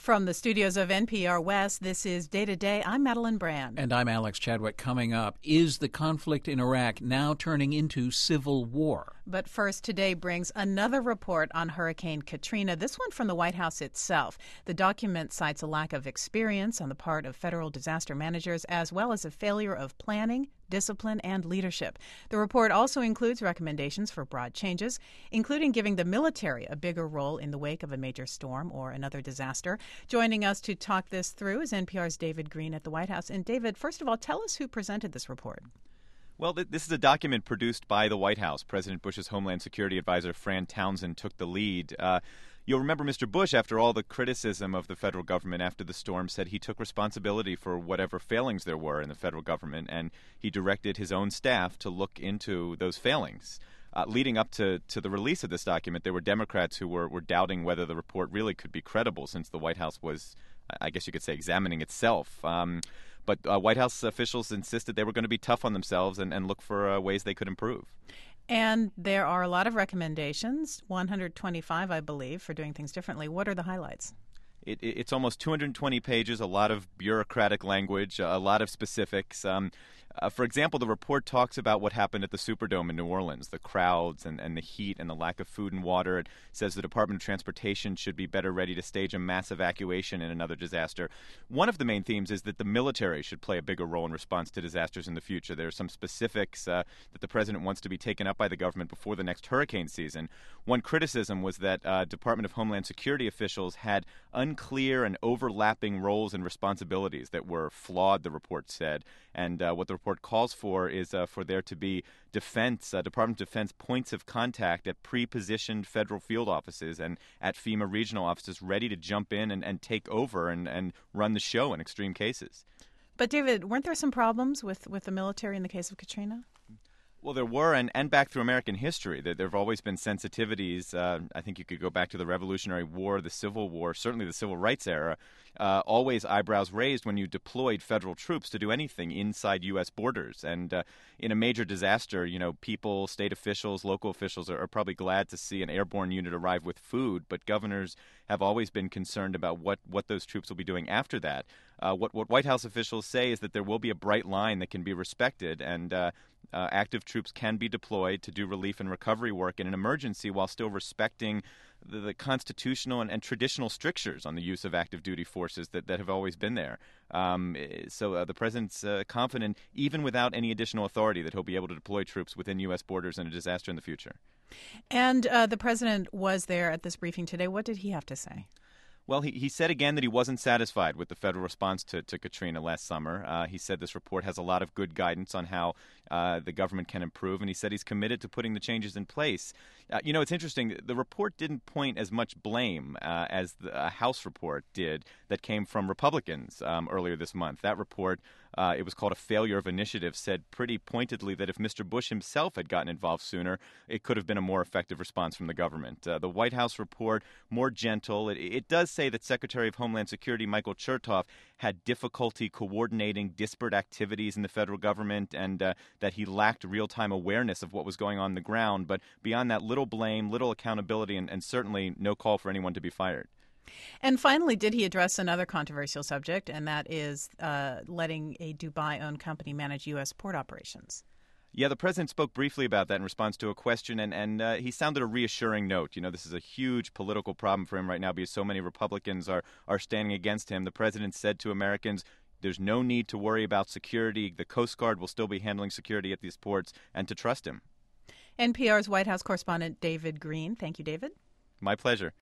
From the studios of NPR West, this is Day to Day. I'm Madeline Brand. And I'm Alex Chadwick. Coming up, is the conflict in Iraq now turning into civil war? But first, today brings another report on Hurricane Katrina, this one from the White House itself. The document cites a lack of experience on the part of federal disaster managers, as well as a failure of planning, discipline, and leadership. The report also includes recommendations for broad changes, including giving the military a bigger role in the wake of a major storm or another disaster. Joining us to talk this through is NPR's David Greene at the White House. And David, first of all, tell us who presented this report. Well, this is a document produced by the White House. President Bush's Homeland Security Advisor, Fran Townsend, took the lead. You'll remember Mr. Bush, after all the criticism of the federal government after the storm, said he took responsibility for whatever failings there were in the federal government, and he directed his own staff to look into those failings. Leading up to the release of this document, there were Democrats who were doubting whether the report really could be credible, since the White House was, I guess you could say, examining itself. But White House officials insisted they were going to be tough on themselves and look for ways they could improve. And there are a lot of recommendations, 125, I believe, for doing things differently. What are the highlights? It's almost 220 pages, a lot of bureaucratic language, a lot of specifics. For example, the report talks about what happened at the Superdome in New Orleans, the crowds and the heat and the lack of food and water. It says the Department of Transportation should be better ready to stage a mass evacuation in another disaster. One of the main themes is that the military should play a bigger role in response to disasters in the future. There are some specifics that the president wants to be taken up by the government before the next hurricane season. One criticism was that Department of Homeland Security officials had unclear and overlapping roles and responsibilities that were flawed, the report said. And what the report calls for is for there to be Department of Defense points of contact at pre-positioned federal field offices and at FEMA regional offices ready to jump in and take over and run the show in extreme cases. But, David, weren't there some problems with the military in the case of Katrina? Well, there were, and back through American history, there have always been sensitivities. I think you could go back to the Revolutionary War, the Civil War, certainly the Civil Rights era. Always eyebrows raised when you deployed federal troops to do anything inside U.S. borders. And in a major disaster, people, state officials, local officials are probably glad to see an airborne unit arrive with food, but governors have always been concerned about what those troops will be doing after that. What White House officials say is that there will be a bright line that can be respected, and active troops can be deployed to do relief and recovery work in an emergency while still respecting the constitutional and traditional strictures on the use of active duty forces that have always been there. So the president's confident, even without any additional authority, that he'll be able to deploy troops within U.S. borders in a disaster in the future. And the president was there at this briefing today. What did he have to say? Well, he said again that he wasn't satisfied with the federal response to Katrina last summer. He said this report has a lot of good guidance on how the government can improve, and he said he's committed to putting the changes in place. It's interesting. The report didn't point as much blame as the House report did that came from Republicans earlier this month. That report, it was called a failure of initiative, said pretty pointedly that if Mr. Bush himself had gotten involved sooner, it could have been a more effective response from the government. The White House report, more gentle. It does say that Secretary of Homeland Security Michael Chertoff had difficulty coordinating disparate activities in the federal government and that he lacked real-time awareness of what was going on the ground. But beyond that, little blame, little accountability, and certainly no call for anyone to be fired. And finally, did he address another controversial subject, and that is letting a Dubai-owned company manage U.S. port operations? Yeah, the president spoke briefly about that in response to a question, and he sounded a reassuring note. This is a huge political problem for him right now because so many Republicans are standing against him. The president said to Americans, there's no need to worry about security. The Coast Guard will still be handling security at these ports, and to trust him. NPR's White House correspondent David Greene. Thank you, David. My pleasure.